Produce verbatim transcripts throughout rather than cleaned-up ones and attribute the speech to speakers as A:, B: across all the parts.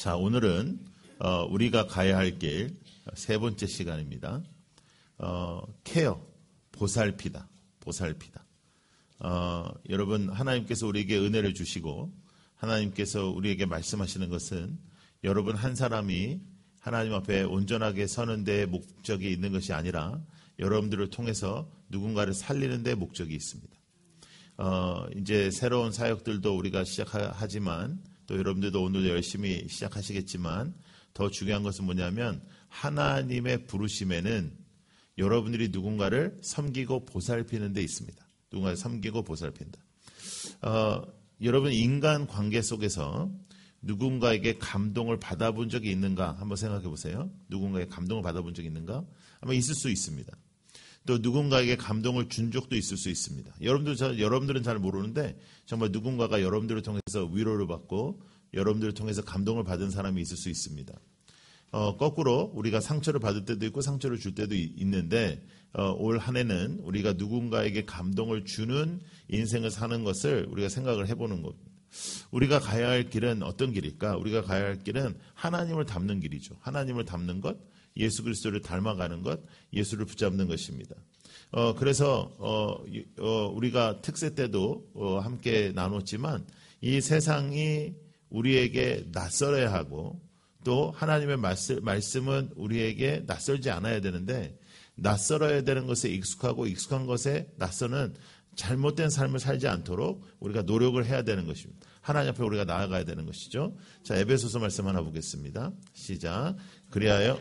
A: 자, 오늘은 어, 우리가 가야 할 길 세 번째 시간입니다. 어, 케어, 보살피다, 보살피다. 어, 여러분, 하나님께서 우리에게 은혜를 주시고 하나님께서 우리에게 말씀하시는 것은 여러분 한 사람이 하나님 앞에 온전하게 서는 데 목적이 있는 것이 아니라 여러분들을 통해서 누군가를 살리는 데 목적이 있습니다. 어, 이제 새로운 사역들도 우리가 시작하지만 또 여러분들도 오늘 열심히 시작하시겠지만 더 중요한 것은 뭐냐면 하나님의 부르심에는 여러분들이 누군가를 섬기고 보살피는 데 있습니다. 누군가를 섬기고 보살핀다. 어, 여러분 인간 관계 속에서 누군가에게 감동을 받아본 적이 있는가 한번 생각해 보세요. 누군가에게 감동을 받아본 적이 있는가? 아마 있을 수 있습니다. 또 누군가에게 감동을 준 적도 있을 수 있습니다. 여러분들, 저, 여러분들은 잘 모르는데 정말 누군가가 여러분들을 통해서 위로를 받고 여러분들을 통해서 감동을 받은 사람이 있을 수 있습니다. 어, 거꾸로 우리가 상처를 받을 때도 있고 상처를 줄 때도 있는데 어, 올 한 해는 우리가 누군가에게 감동을 주는 인생을 사는 것을 우리가 생각을 해보는 겁니다. 우리가 가야 할 길은 어떤 길일까? 우리가 가야 할 길은 하나님을 닮는 길이죠. 하나님을 닮는 것, 예수 그리스도를 닮아가는 것, 예수를 붙잡는 것입니다. 어, 그래서 어, 어, 우리가 특세 때도 어, 함께 나눴지만 이 세상이 우리에게 낯설어야 하고 또 하나님의 말씀, 말씀은 우리에게 낯설지 않아야 되는데 낯설어야 되는 것에 익숙하고 익숙한 것에 낯서는 잘못된 삶을 살지 않도록 우리가 노력을 해야 되는 것입니다. 하나님 앞에 우리가 나아가야 되는 것이죠. 자, 에베소서 말씀 하나 보겠습니다. 시작. 그리하여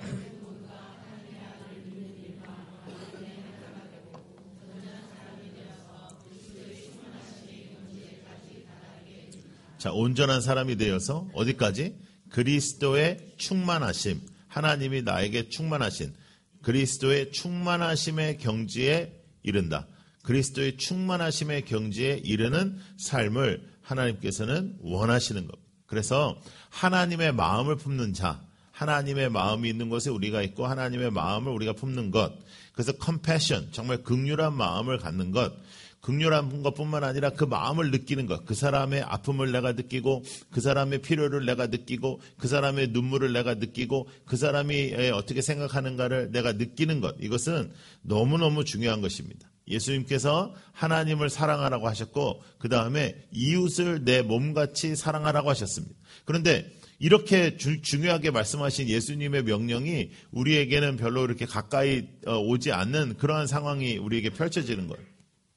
A: 자, 온전한 사람이 되어서 어디까지? 그리스도의 충만하심, 하나님이 나에게 충만하신 그리스도의 충만하심의 경지에 이른다. 그리스도의 충만하심의 경지에 이르는 삶을 하나님께서는 원하시는 것. 그래서 하나님의 마음을 품는 자, 하나님의 마음이 있는 곳에 우리가 있고 하나님의 마음을 우리가 품는 것. 그래서 컴패션, 정말 긍휼한 마음을 갖는 것. 긍휼한 것뿐만 아니라 그 마음을 느끼는 것. 그 사람의 아픔을 내가 느끼고 그 사람의 필요를 내가 느끼고 그 사람의 눈물을 내가 느끼고 그 사람이 어떻게 생각하는가를 내가 느끼는 것. 이것은 너무너무 중요한 것입니다. 예수님께서 하나님을 사랑하라고 하셨고 그 다음에 이웃을 내 몸같이 사랑하라고 하셨습니다. 그런데 이렇게 주, 중요하게 말씀하신 예수님의 명령이 우리에게는 별로 이렇게 가까이 오지 않는 그러한 상황이 우리에게 펼쳐지는 거예요.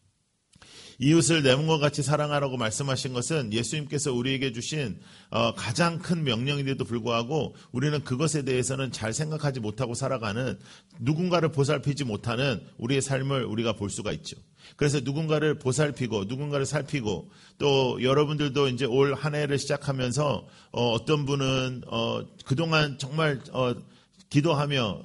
A: 이웃을 내 몸과 같이 사랑하라고 말씀하신 것은 예수님께서 우리에게 주신 가장 큰 명령인데도 불구하고 우리는 그것에 대해서는 잘 생각하지 못하고 살아가는 누군가를 보살피지 못하는 우리의 삶을 우리가 볼 수가 있죠. 그래서 누군가를 보살피고 누군가를 살피고 또 여러분들도 이제 올 한 해를 시작하면서 어떤 분은 그동안 정말 기도하며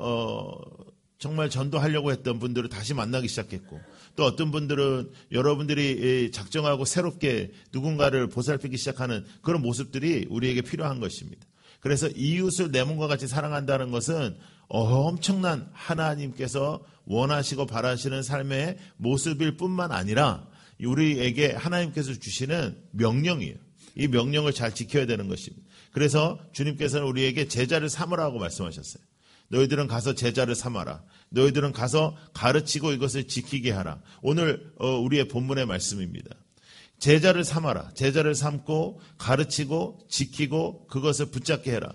A: 정말 전도하려고 했던 분들을 다시 만나기 시작했고 또 어떤 분들은 여러분들이 작정하고 새롭게 누군가를 보살피기 시작하는 그런 모습들이 우리에게 필요한 것입니다. 그래서 이웃을 내 몸과 같이 사랑한다는 것은 엄청난 하나님께서 원하시고 바라시는 삶의 모습일 뿐만 아니라 우리에게 하나님께서 주시는 명령이에요. 이 명령을 잘 지켜야 되는 것입니다. 그래서 주님께서는 우리에게 제자를 삼으라고 말씀하셨어요. 너희들은 가서 제자를 삼아라. 너희들은 가서 가르치고 이것을 지키게 하라. 오늘 우리의 본문의 말씀입니다. 제자를 삼아라. 제자를 삼고 가르치고 지키고 그것을 붙잡게 해라.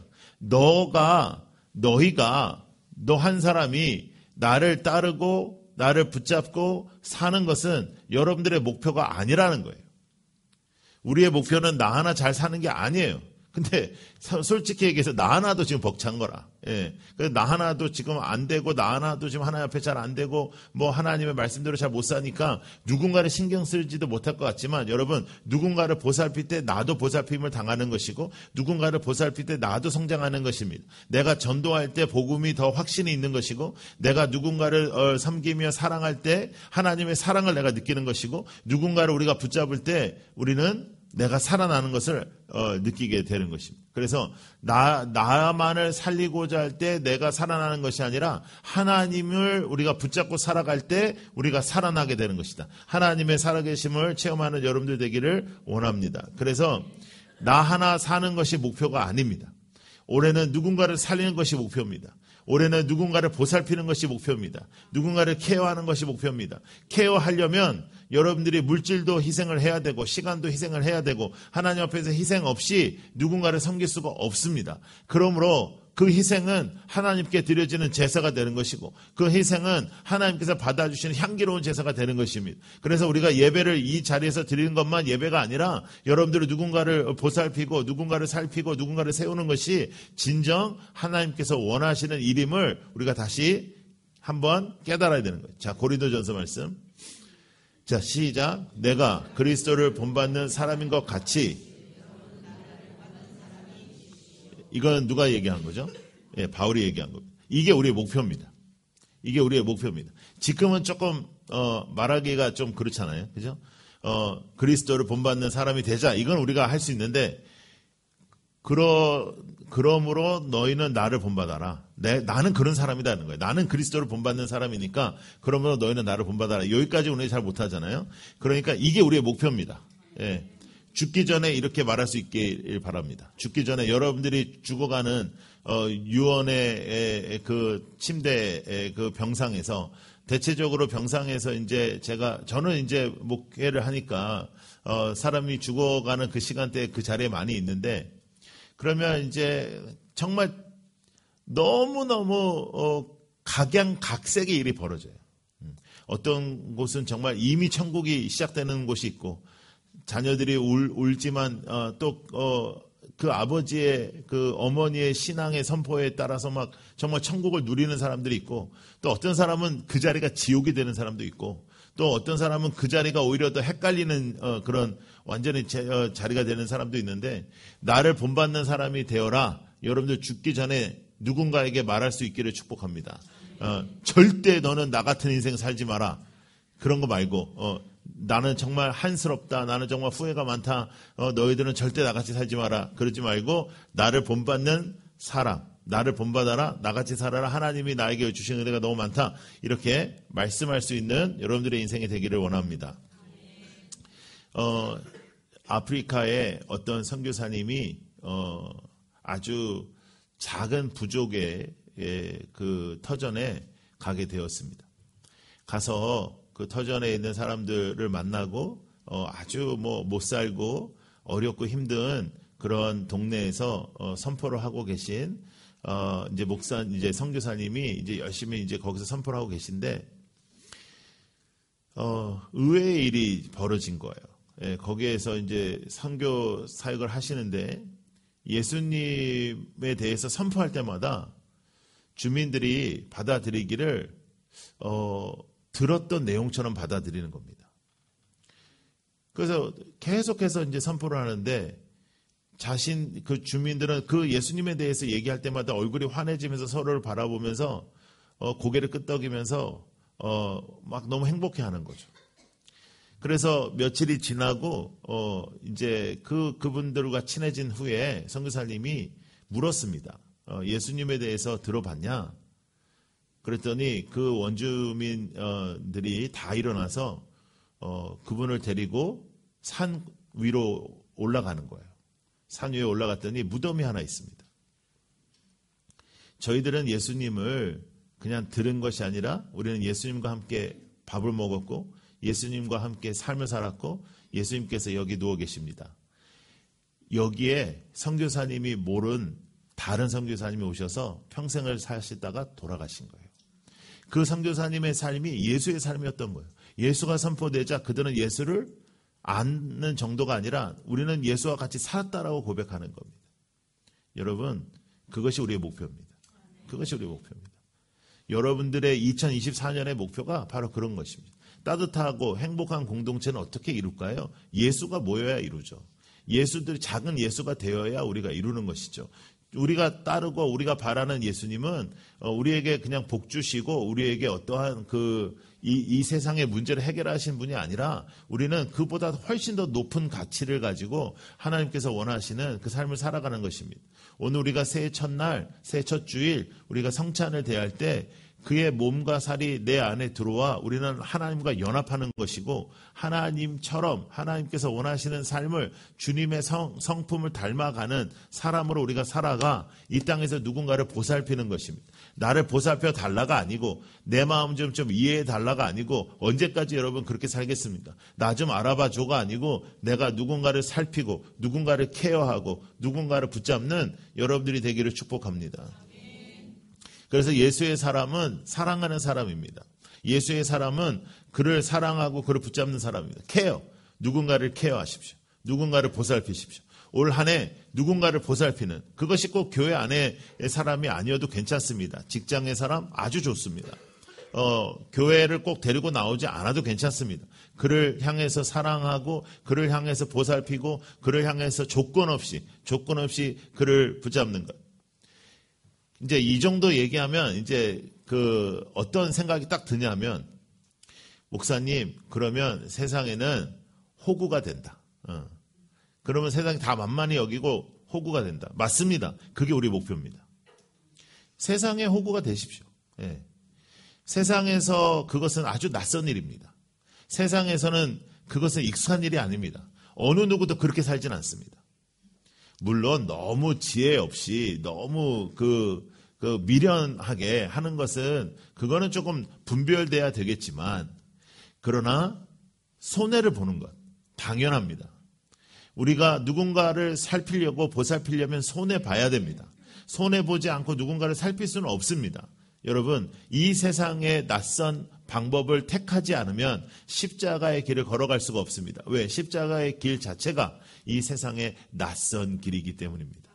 A: 너가 너희가 너 한 사람이 나를 따르고 나를 붙잡고 사는 것은 여러분들의 목표가 아니라는 거예요. 우리의 목표는 나 하나 잘 사는 게 아니에요. 근데 솔직히 얘기해서 나 하나도 지금 벅찬 거라. 예. 그래서 나 하나도 지금 안 되고 나 하나도 지금 하나님 앞에 잘 안 되고 뭐 하나님의 말씀대로 잘 못 사니까 누군가를 신경 쓰지도 못할 것 같지만 여러분 누군가를 보살필 때 나도 보살핌을 당하는 것이고 누군가를 보살필 때 나도 성장하는 것입니다. 내가 전도할 때 복음이 더 확신이 있는 것이고 내가 누군가를 어, 섬기며 사랑할 때 하나님의 사랑을 내가 느끼는 것이고 누군가를 우리가 붙잡을 때 우리는 내가 살아나는 것을 어, 느끼게 되는 것입니다. 그래서 나, 나만을 살리고자 할 때 내가 살아나는 것이 아니라 하나님을 우리가 붙잡고 살아갈 때 우리가 살아나게 되는 것이다. 하나님의 살아계심을 체험하는 여러분들 되기를 원합니다. 그래서 나 하나 사는 것이 목표가 아닙니다. 올해는 누군가를 살리는 것이 목표입니다. 올해는 누군가를 보살피는 것이 목표입니다. 누군가를 케어하는 것이 목표입니다. 케어하려면 여러분들이 물질도 희생을 해야 되고 시간도 희생을 해야 되고 하나님 앞에서 희생 없이 누군가를 섬길 수가 없습니다. 그러므로 그 희생은 하나님께 드려지는 제사가 되는 것이고 그 희생은 하나님께서 받아주시는 향기로운 제사가 되는 것입니다. 그래서 우리가 예배를 이 자리에서 드리는 것만 예배가 아니라 여러분들이 누군가를 보살피고 누군가를 살피고 누군가를 세우는 것이 진정 하나님께서 원하시는 일임을 우리가 다시 한번 깨달아야 되는 거예요. 자, 고린도전서 말씀. 자, 시작. 내가 그리스도를 본받는 사람인 것 같이. 이건 누가 얘기한 거죠? 예, 바울이 얘기한 겁니다. 이게 우리의 목표입니다. 이게 우리의 목표입니다. 지금은 조금 어, 말하기가 좀 그렇잖아요, 그죠? 어, 그리스도를 본받는 사람이 되자. 이건 우리가 할 수 있는데, 그러 그러므로 너희는 나를 본받아라. 내 나는 그런 사람이라는 거예요. 나는 그리스도를 본받는 사람이니까 그러므로 너희는 나를 본받아라. 여기까지 우리 잘 못하잖아요. 그러니까 이게 우리의 목표입니다. 예. 죽기 전에 이렇게 말할 수 있길 바랍니다. 죽기 전에 여러분들이 죽어가는 어, 유언의 그 침대의 그 병상에서 대체적으로 병상에서 이제 제가 저는 이제 목회를 하니까 어, 사람이 죽어가는 그 시간대에 그 자리에 많이 있는데 그러면 이제 정말 너무 너무 어, 각양각색의 일이 벌어져요. 어떤 곳은 정말 이미 천국이 시작되는 곳이 있고. 자녀들이 울, 울지만 어, 또 어, 그 아버지의 그 어머니의 신앙의 선포에 따라서 막 정말 천국을 누리는 사람들이 있고 또 어떤 사람은 그 자리가 지옥이 되는 사람도 있고 또 어떤 사람은 그 자리가 오히려 더 헷갈리는 어, 그런 완전히 제, 어, 자리가 되는 사람도 있는데 나를 본받는 사람이 되어라. 여러분들 죽기 전에 누군가에게 말할 수 있기를 축복합니다. 어, 절대 너는 나 같은 인생 살지 마라. 그런 거 말고 어, 나는 정말 한스럽다. 나는 정말 후회가 많다. 어, 너희들은 절대 나같이 살지 마라. 그러지 말고 나를 본받는 사람. 나를 본받아라. 나같이 살아라. 하나님이 나에게 주신 은혜가 너무 많다. 이렇게 말씀할 수 있는 여러분들의 인생이 되기를 원합니다. 어, 아프리카의 어떤 선교사님이 어, 아주 작은 부족의 예, 그 터전에 가게 되었습니다. 가서 그 터전에 있는 사람들을 만나고 어, 아주 뭐 못 살고 어렵고 힘든 그런 동네에서 어, 선포를 하고 계신 어, 이제 목사 이제 선교사님이 이제 열심히 이제 거기서 선포를 하고 계신데 어, 의외의 일이 벌어진 거예요. 예, 거기에서 이제 선교 사역을 하시는데 예수님에 대해서 선포할 때마다 주민들이 받아들이기를 어, 들었던 내용처럼 받아들이는 겁니다. 그래서 계속해서 이제 선포를 하는데 자신 그 주민들은 그 예수님에 대해서 얘기할 때마다 얼굴이 환해지면서 서로를 바라보면서 어, 고개를 끄덕이면서 어, 막 너무 행복해하는 거죠. 그래서 며칠이 지나고 어, 이제 그 그분들과 친해진 후에 선교사님이 물었습니다. 어, 예수님에 대해서 들어봤냐? 그랬더니 그 원주민들이 다 일어나서 어, 그분을 데리고 산 위로 올라가는 거예요. 산 위에 올라갔더니 무덤이 하나 있습니다. 저희들은 예수님을 그냥 들은 것이 아니라 우리는 예수님과 함께 밥을 먹었고 예수님과 함께 삶을 살았고 예수님께서 여기 누워 계십니다. 여기에 선교사님이 모른 다른 선교사님이 오셔서 평생을 사시다가 돌아가신 거예요. 그 선교사님의 삶이 예수의 삶이었던 거예요. 예수가 선포되자 그들은 예수를 아는 정도가 아니라 우리는 예수와 같이 살았다라고 고백하는 겁니다. 여러분, 그것이 우리의 목표입니다. 그것이 우리의 목표입니다. 여러분들의 이천이십사 년의 목표가 바로 그런 것입니다. 따뜻하고 행복한 공동체는 어떻게 이룰까요? 예수가 모여야 이루죠. 예수들이 작은 예수가 되어야 우리가 이루는 것이죠. 우리가 따르고 우리가 바라는 예수님은 우리에게 그냥 복 주시고 우리에게 어떠한 그 이, 이 세상의 문제를 해결하신 분이 아니라 우리는 그보다 훨씬 더 높은 가치를 가지고 하나님께서 원하시는 그 삶을 살아가는 것입니다. 오늘 우리가 새해 첫날, 새해 첫 주일 우리가 성찬을 대할 때 그의 몸과 살이 내 안에 들어와 우리는 하나님과 연합하는 것이고 하나님처럼 하나님께서 원하시는 삶을 주님의 성, 성품을 닮아가는 사람으로 우리가 살아가 이 땅에서 누군가를 보살피는 것입니다. 나를 보살펴 달라가 아니고 내 마음 좀, 좀 이해해 달라가 아니고 언제까지 여러분 그렇게 살겠습니까? 나 좀 알아봐 줘가 아니고 내가 누군가를 살피고 누군가를 케어하고 누군가를 붙잡는 여러분들이 되기를 축복합니다. 그래서 예수의 사람은 사랑하는 사람입니다. 예수의 사람은 그를 사랑하고 그를 붙잡는 사람입니다. 케어. 누군가를 케어하십시오. 누군가를 보살피십시오. 올 한 해 누군가를 보살피는 그것이 꼭 교회 안의 사람이 아니어도 괜찮습니다. 직장의 사람 아주 좋습니다. 어, 교회를 꼭 데리고 나오지 않아도 괜찮습니다. 그를 향해서 사랑하고 그를 향해서 보살피고 그를 향해서 조건 없이 조건 없이 그를 붙잡는 것. 이제 이 정도 얘기하면 이제 그 어떤 생각이 딱 드냐면 목사님 그러면 세상에는 호구가 된다. 어. 그러면 세상이 다 만만히 여기고 호구가 된다. 맞습니다. 그게 우리 목표입니다. 세상에 호구가 되십시오. 예. 세상에서 그것은 아주 낯선 일입니다. 세상에서는 그것은 익숙한 일이 아닙니다. 어느 누구도 그렇게 살진 않습니다. 물론 너무 지혜 없이 너무 그, 그 미련하게 하는 것은 그거는 조금 분별돼야 되겠지만 그러나 손해를 보는 것 당연합니다. 우리가 누군가를 살피려고 보살피려면 손해 봐야 됩니다. 손해 보지 않고 누군가를 살필 수는 없습니다. 여러분 이 세상의 낯선 방법을 택하지 않으면 십자가의 길을 걸어갈 수가 없습니다. 왜? 십자가의 길 자체가 이 세상의 낯선 길이기 때문입니다.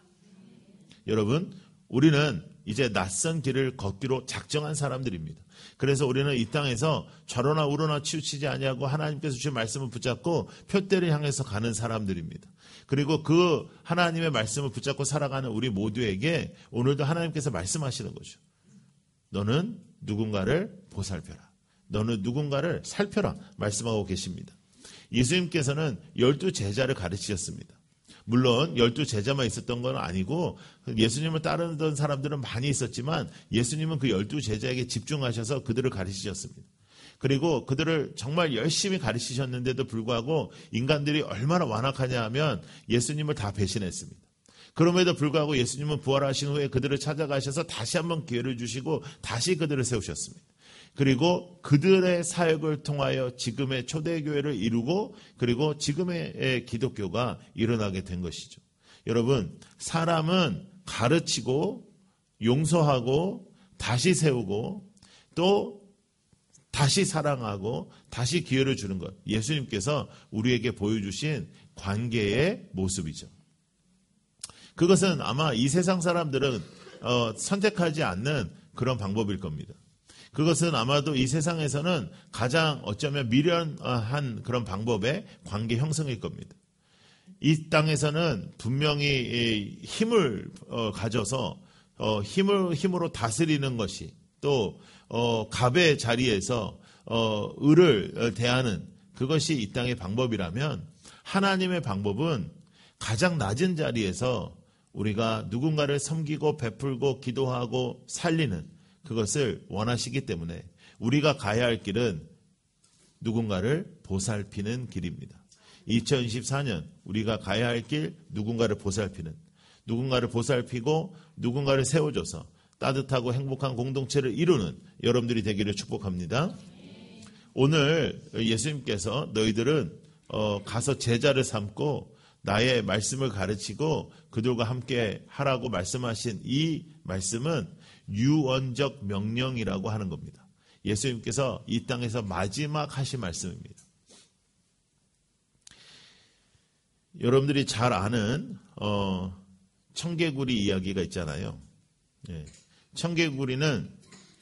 A: 여러분 우리는 이제 낯선 길을 걷기로 작정한 사람들입니다. 그래서 우리는 이 땅에서 좌로나 우로나 치우치지 아니하고 하나님께서 주신 말씀을 붙잡고 표대를 향해서 가는 사람들입니다. 그리고 그 하나님의 말씀을 붙잡고 살아가는 우리 모두에게 오늘도 하나님께서 말씀하시는 거죠. 너는 누군가를 보살펴라. 너는 누군가를 살펴라. 말씀하고 계십니다. 예수님께서는 열두 제자를 가르치셨습니다. 물론 열두 제자만 있었던 건 아니고 예수님을 따르던 사람들은 많이 있었지만 예수님은 그 열두 제자에게 집중하셔서 그들을 가르치셨습니다. 그리고 그들을 정말 열심히 가르치셨는데도 불구하고 인간들이 얼마나 완악하냐 하면 예수님을 다 배신했습니다. 그럼에도 불구하고 예수님은 부활하신 후에 그들을 찾아가셔서 다시 한번 기회를 주시고 다시 그들을 세우셨습니다. 그리고 그들의 사역을 통하여 지금의 초대교회를 이루고 그리고 지금의 기독교가 일어나게 된 것이죠. 여러분 사람은 가르치고 용서하고 다시 세우고 또 다시 사랑하고 다시 기회를 주는 것. 예수님께서 우리에게 보여주신 관계의 모습이죠. 그것은 아마 이 세상 사람들은 어, 선택하지 않는 그런 방법일 겁니다. 그것은 아마도 이 세상에서는 가장 어쩌면 미련한 그런 방법의 관계 형성일 겁니다. 이 땅에서는 분명히 힘을 어, 가져서 어, 힘을 힘으로 다스리는 것이 또 어, 갑의 자리에서 어, 을을 대하는 그것이 이 땅의 방법이라면 하나님의 방법은 가장 낮은 자리에서 우리가 누군가를 섬기고 베풀고 기도하고 살리는 그것을 원하시기 때문에 우리가 가야 할 길은 누군가를 보살피는 길입니다. 이천이십사 년 우리가 가야 할 길 누군가를 보살피는 누군가를 보살피고 누군가를 세워줘서 따뜻하고 행복한 공동체를 이루는 여러분들이 되기를 축복합니다. 오늘 예수님께서 너희들은 어, 가서 제자를 삼고 나의 말씀을 가르치고 그들과 함께 하라고 말씀하신 이 말씀은 유언적 명령이라고 하는 겁니다. 예수님께서 이 땅에서 마지막 하신 말씀입니다. 여러분들이 잘 아는 어, 청개구리 이야기가 있잖아요. 예. 청개구리는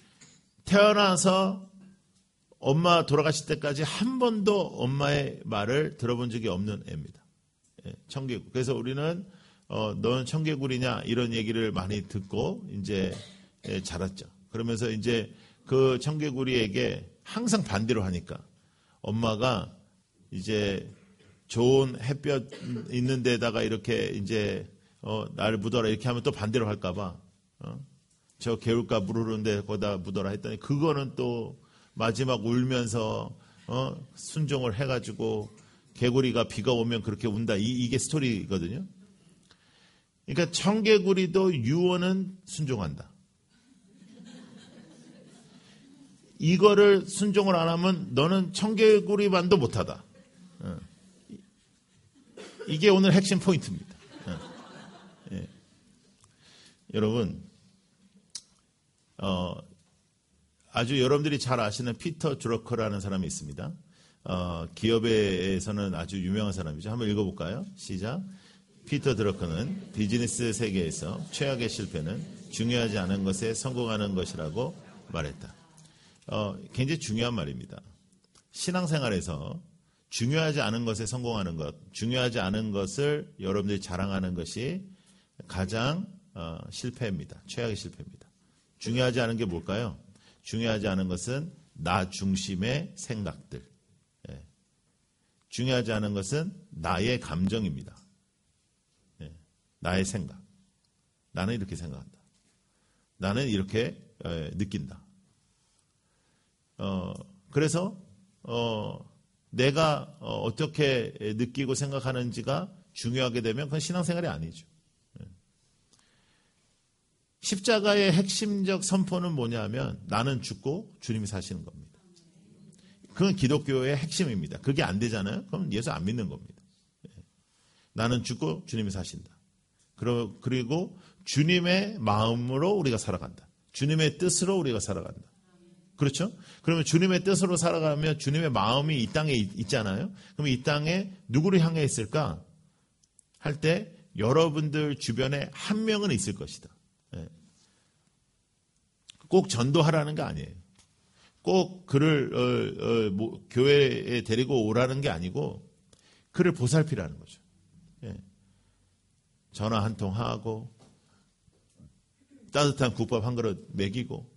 A: 태어나서 엄마 돌아가실 때까지 한 번도 엄마의 말을 들어본 적이 없는 애입니다. 예. 청개구리. 그래서 우리는 어, 너는 청개구리냐 이런 얘기를 많이 듣고 이제 예, 자랐죠. 그러면서 이제 그 청개구리에게 항상 반대로 하니까 엄마가 이제 좋은 햇볕 있는 데다가 이렇게 이제 어, 나를 묻어라 이렇게 하면 또 반대로 할까봐 어? 저 개울가 물 흐르는데 거기다 묻어라 했더니 그거는 또 마지막 울면서 어, 순종을 해가지고 개구리가 비가 오면 그렇게 운다. 이, 이게 스토리거든요. 그러니까 청개구리도 유언은 순종한다. 이거를 순종을 안 하면 너는 청개구리만도 못하다. 어. 이게 오늘 핵심 포인트입니다. 어. 예. 여러분, 어, 아주 여러분들이 잘 아시는 피터 드러커라는 사람이 있습니다. 어, 기업에서는 아주 유명한 사람이죠. 한번 읽어볼까요? 시작. 피터 드러커는 비즈니스 세계에서 최악의 실패는 중요하지 않은 것에 성공하는 것이라고 말했다. 어, 굉장히 중요한 말입니다. 신앙생활에서 중요하지 않은 것에 성공하는 것, 중요하지 않은 것을 여러분들이 자랑하는 것이 가장 어, 실패입니다. 최악의 실패입니다. 중요하지 않은 게 뭘까요? 중요하지 않은 것은 나 중심의 생각들. 예. 중요하지 않은 것은 나의 감정입니다. 예. 나의 생각. 나는 이렇게 생각한다. 나는 이렇게 에, 느낀다. 어, 그래서 어, 내가 어, 어떻게 느끼고 생각하는지가 중요하게 되면 그건 신앙생활이 아니죠. 십자가의 핵심적 선포는 뭐냐면 나는 죽고 주님이 사시는 겁니다. 그건 기독교의 핵심입니다. 그게 안 되잖아요? 그럼 예수 안 믿는 겁니다. 나는 죽고 주님이 사신다. 그리고 주님의 마음으로 우리가 살아간다. 주님의 뜻으로 우리가 살아간다. 그렇죠? 그러면 주님의 뜻으로 살아가면 주님의 마음이 이 땅에 있잖아요. 그럼 이 땅에 누구를 향해 있을까? 할 때 여러분들 주변에 한 명은 있을 것이다. 꼭 전도하라는 게 아니에요. 꼭 그를 어, 어, 뭐, 교회에 데리고 오라는 게 아니고 그를 보살피라는 거죠. 예. 전화 한 통 하고 따뜻한 국밥 한 그릇 먹이고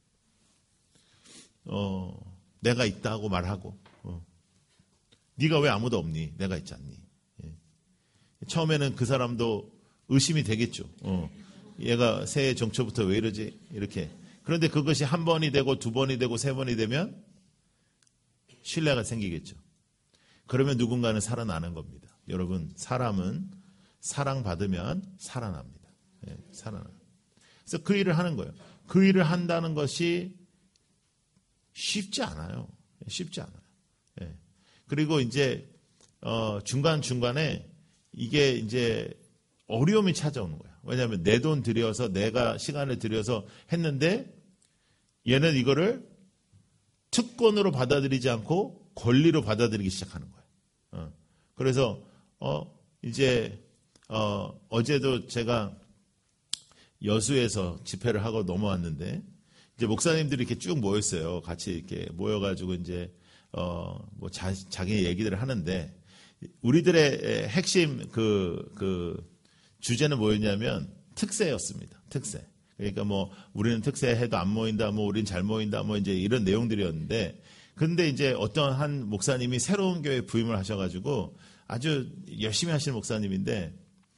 A: 어, 내가 있다고 말하고 어. 네가 왜 아무도 없니? 내가 있지 않니? 예. 처음에는 그 사람도 의심이 되겠죠. 어. 얘가 새해 정초부터 왜 이러지? 이렇게. 그런데 그것이 한 번이 되고 두 번이 되고 세 번이 되면 신뢰가 생기겠죠. 그러면 누군가는 살아나는 겁니다. 여러분, 사람은 사랑받으면 살아납니다. 예, 살아나. 그래서 그 일을 하는 거예요. 그 일을 한다는 것이 쉽지 않아요. 쉽지 않아요. 예. 그리고 이제 어, 중간중간에 이게 이제 어려움이 찾아오는 거예요. 왜냐하면 내 돈 들여서 내가 시간을 들여서 했는데 얘는 이거를 특권으로 받아들이지 않고 권리로 받아들이기 시작하는 거예요. 어. 그래서 어 이제 어 어제도 제가 여수에서 집회를 하고 넘어왔는데 이제 목사님들이 이렇게 쭉 모였어요. 같이 이렇게 모여가지고 이제 어 뭐 자기 얘기들을 하는데 우리들의 핵심 그 그 주제는 뭐였냐면 특세였습니다. 특세. 그러니까 뭐 우리는 특세해도 안 모인다, 뭐 우리는 잘 모인다, 뭐 이제 이런 내용들이었는데, 근데 이제 어떤 한 목사님이 새로운 교회에 부임을 하셔가지고 아주 열심히 하시는 목사님인데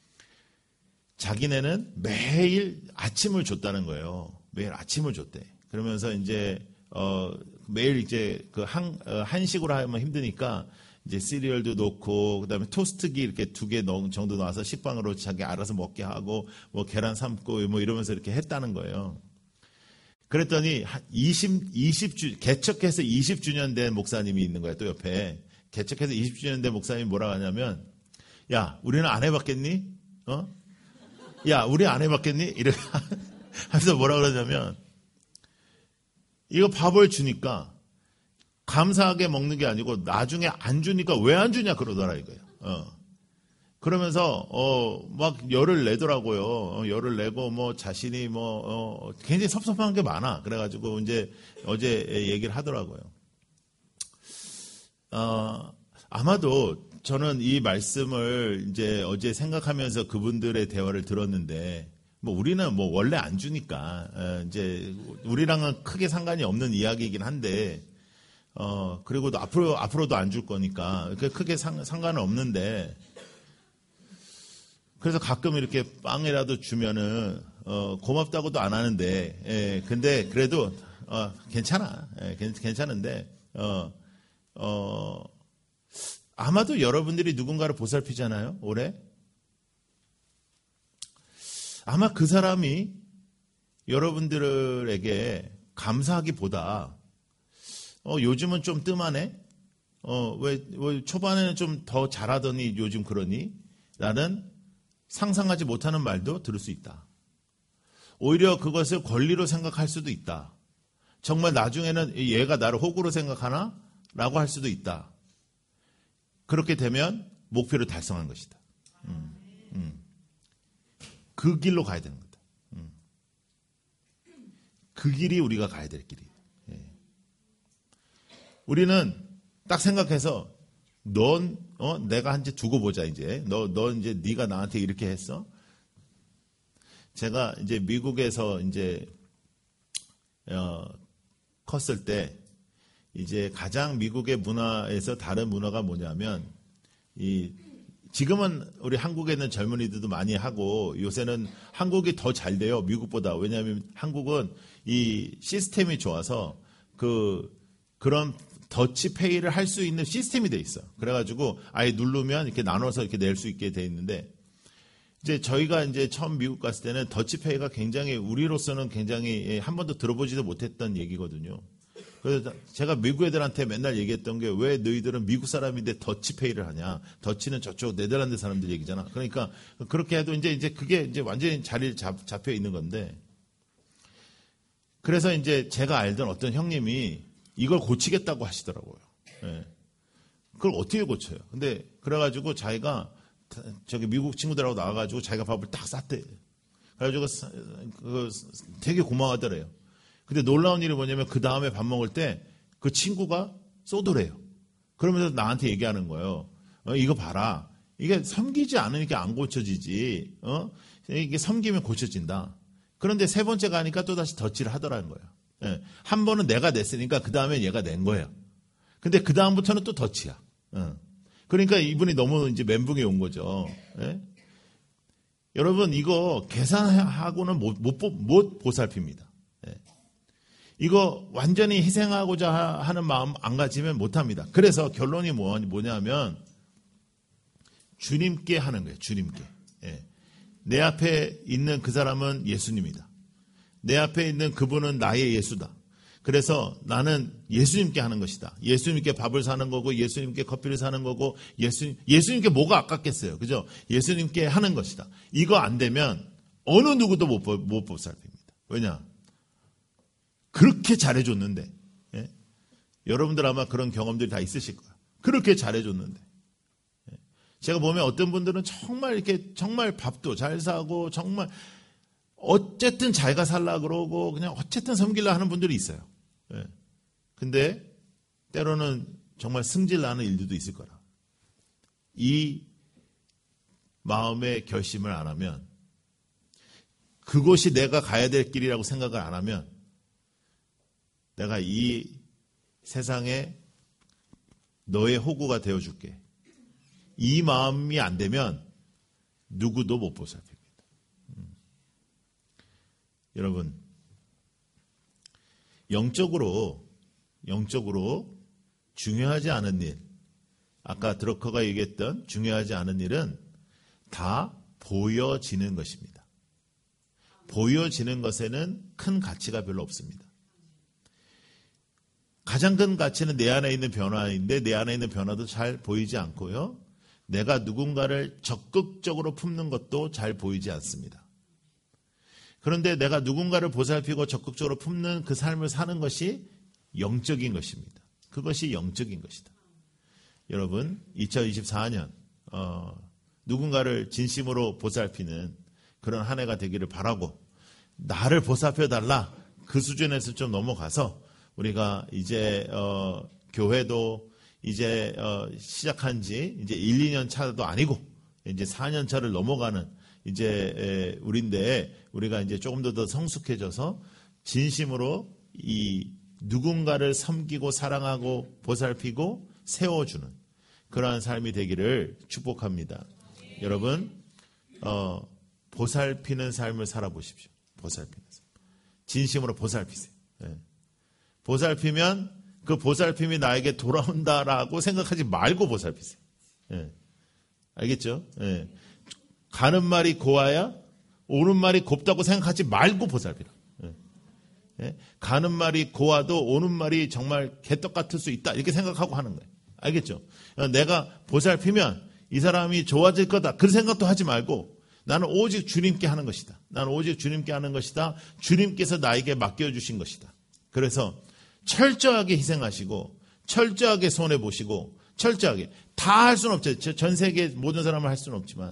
A: 자기네는 매일 아침을 줬다는 거예요. 매일 아침을 줬대. 그러면서 이제 어 매일 이제 그 한 어, 한식으로 하면 힘드니까. 이제 시리얼도 놓고 그다음에 토스트기 이렇게 두 개 정도 놔서 식빵으로 자기 알아서 먹게 하고 뭐 계란 삶고 뭐 이러면서 이렇게 했다는 거예요. 그랬더니 이십, 이십 주 개척해서 이십 주년 된 목사님이 있는 거예요. 또 옆에 개척해서 이십 주년 된 목사님이 뭐라고 하냐면 야 우리는 안 해봤겠니? 어? 야 우리 안 해봤겠니? 이렇게 하면서 뭐라 그러냐면 이거 밥을 주니까 감사하게 먹는 게 아니고 나중에 안 주니까 왜 안 주냐 그러더라 이거예요. 어. 그러면서 어, 막 열을 내더라고요. 어, 열을 내고 뭐 자신이 뭐 어, 굉장히 섭섭한 게 많아. 그래가지고 이제 어제 얘기를 하더라고요. 어, 아마도 저는 이 말씀을 이제 어제 생각하면서 그분들의 대화를 들었는데 뭐 우리는 뭐 원래 안 주니까 어, 이제 우리랑은 크게 상관이 없는 이야기이긴 한데. 어, 그리고 또 앞으로, 앞으로도 안 줄 거니까, 크게 상, 상관은 없는데, 그래서 가끔 이렇게 빵이라도 주면은, 어, 고맙다고도 안 하는데, 예, 근데 그래도, 어, 괜찮아. 예, 괜찮은데, 어, 어, 아마도 여러분들이 누군가를 보살피잖아요, 올해? 아마 그 사람이 여러분들에게 감사하기보다, 어, 요즘은 좀 뜸하네? 어, 왜, 왜 초반에는 좀 더 잘하더니 요즘 그러니? 라는 상상하지 못하는 말도 들을 수 있다. 오히려 그것을 권리로 생각할 수도 있다. 정말 나중에는 얘가 나를 호구로 생각하나? 라고 할 수도 있다. 그렇게 되면 목표를 달성한 것이다. 음, 음. 그 길로 가야 되는 거다. 음. 그 길이 우리가 가야 될 길이에요. 예. 우리는 딱 생각해서 넌 어, 내가 한 지 두고 보자 이제. 너 너 이제 네가 나한테 이렇게 했어. 제가 이제 미국에서 이제 어, 컸을 때 이제 가장 미국의 문화에서 다른 문화가 뭐냐면 이 지금은 우리 한국에 있는 젊은이들도 많이 하고 요새는 한국이 더 잘 돼요. 미국보다. 왜냐하면 한국은 이 시스템이 좋아서 그 그런 더치페이를 할 수 있는 시스템이 돼 있어. 그래가지고 아예 누르면 이렇게 나눠서 이렇게 낼 수 있게 돼 있는데 이제 저희가 이제 처음 미국 갔을 때는 더치페이가 굉장히 우리로서는 굉장히 한 번도 들어보지도 못했던 얘기거든요. 그래서 제가 미국 애들한테 맨날 얘기했던 게 왜 너희들은 미국 사람인데 더치페이를 하냐? 더치는 저쪽 네덜란드 사람들 얘기잖아. 그러니까 그렇게 해도 이제 이제 그게 이제 완전히 자리를 잡, 잡혀 있는 건데. 그래서 이제 제가 알던 어떤 형님이 이걸 고치겠다고 하시더라고요. 예. 그걸 어떻게 고쳐요? 근데 그래가지고 자기가 저기 미국 친구들하고 나와가지고 자기가 밥을 딱 쌌대. 그래가지고 그 되게 고마워하더래요. 근데 놀라운 일이 뭐냐면 그 다음에 밥 먹을 때 그 친구가 쏘더래요. 그러면서 나한테 얘기하는 거예요. 어, 이거 봐라. 이게 섬기지 않으니까 안 고쳐지지. 어? 이게 섬기면 고쳐진다. 그런데 세 번째 가니까 또다시 덧질을 하더라는 거예요. 예. 한 번은 내가 냈으니까 그 다음에 얘가 낸 거예요. 근데 그 다음부터는 또 덧이야. 예. 그러니까 이분이 너무 이제 멘붕이 온 거죠. 예? 여러분 이거 계산하고는 못, 못, 못 보살핍니다. 예. 이거 완전히 희생하고자 하는 마음 안 가지면 못합니다. 그래서 결론이 뭐, 뭐냐면 주님께 하는 거예요. 주님께. 예. 내 앞에 있는 그 사람은 예수님이다. 내 앞에 있는 그분은 나의 예수다. 그래서 나는 예수님께 하는 것이다. 예수님께 밥을 사는 거고 예수님께 커피를 사는 거고 예수, 예수님께 뭐가 아깝겠어요. 그죠? 예수님께 하는 것이다. 이거 안 되면 어느 누구도 못, 못 보살핍니다. 왜냐? 그렇게 잘해줬는데. 예? 여러분들 아마 그런 경험들이 다 있으실 거예요. 그렇게 잘해줬는데. 예? 제가 보면 어떤 분들은 정말 이렇게 정말 밥도 잘 사고 정말 어쨌든 자기가 살라 그러고 그냥 어쨌든 섬기려 하는 분들이 있어요. 예. 근데 때로는 정말 승질 나는 일들도 있을 거라. 이 마음의 결심을 안 하면 그곳이 내가 가야 될 길이라고 생각을 안 하면 내가 이 세상에 너의 호구가 되어줄게. 이 마음이 안 되면 누구도 못 보살핍니다. 음. 여러분 영적으로 영적으로 중요하지 않은 일, 아까 드러커가 얘기했던 중요하지 않은 일은 다 보여지는 것입니다. 보여지는 것에는 큰 가치가 별로 없습니다. 가장 큰 가치는 내 안에 있는 변화인데 내 안에 있는 변화도 잘 보이지 않고요. 내가 누군가를 적극적으로 품는 것도 잘 보이지 않습니다. 그런데 내가 누군가를 보살피고 적극적으로 품는 그 삶을 사는 것이 영적인 것입니다. 그것이 영적인 것이다. 여러분, 이천이십사 년 어, 누군가를 진심으로 보살피는 그런 한 해가 되기를 바라고 나를 보살펴달라 그 수준에서 좀 넘어가서 우리가 이제 어, 교회도 이제 어, 시작한 지 이제 일, 이 년 차도 아니고 이제 사 년 차를 넘어가는 이제 우리인데 우리가 이제 조금 더 더 성숙해져서 진심으로 이 누군가를 섬기고 사랑하고 보살피고 세워주는 그러한 삶이 되기를 축복합니다. 여러분 어, 보살피는 삶을 살아보십시오. 보살피는 삶. 진심으로 보살피세요. 예. 보살피면 그 보살핌이 나에게 돌아온다라고 생각하지 말고 보살피세요. 예. 알겠죠? 예. 가는 말이 고와야 오는 말이 곱다고 생각하지 말고 보살피라. 예. 예. 가는 말이 고와도 오는 말이 정말 개떡 같을 수 있다 이렇게 생각하고 하는 거예요. 알겠죠? 내가 보살피면 이 사람이 좋아질 거다 그 생각도 하지 말고 나는 오직 주님께 하는 것이다. 나는 오직 주님께 하는 것이다. 주님께서 나에게 맡겨주신 것이다. 그래서 철저하게 희생하시고 철저하게 손해보시고 철저하게 다 할 수는 없죠. 전 세계 모든 사람을 할 수는 없지만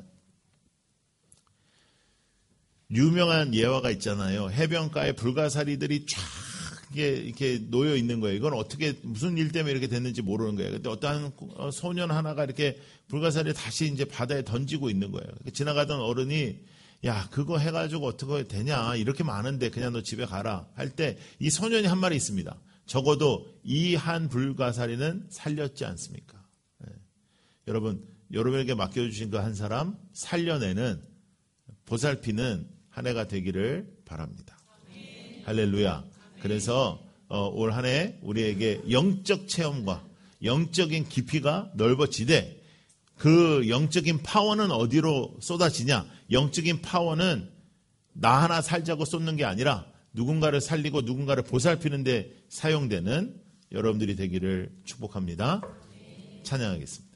A: 유명한 예화가 있잖아요. 해변가에 불가사리들이 쫙 이렇게 놓여 있는 거예요. 이건 어떻게 무슨 일 때문에 이렇게 됐는지 모르는 거예요. 근데 어떠한 소년 하나가 이렇게 불가사리를 다시 이제 바다에 던지고 있는 거예요. 지나가던 어른이 야 그거 해가지고 어떻게 되냐 이렇게 많은데 그냥 너 집에 가라 할 때 이 소년이 한 말이 있습니다. 적어도 이 한 불가사리는 살렸지 않습니까? 네. 여러분 여러분에게 맡겨주신 그 한 사람 살려내는 보살피는 한 해가 되기를 바랍니다. 네. 할렐루야. 그래서 어, 올 한 해 우리에게 영적 체험과 영적인 깊이가 넓어지되 그 영적인 파워는 어디로 쏟아지냐? 영적인 파워는 나 하나 살자고 쏟는 게 아니라 누군가를 살리고 누군가를 보살피는 데 사용되는 여러분들이 되기를 축복합니다. 찬양하겠습니다.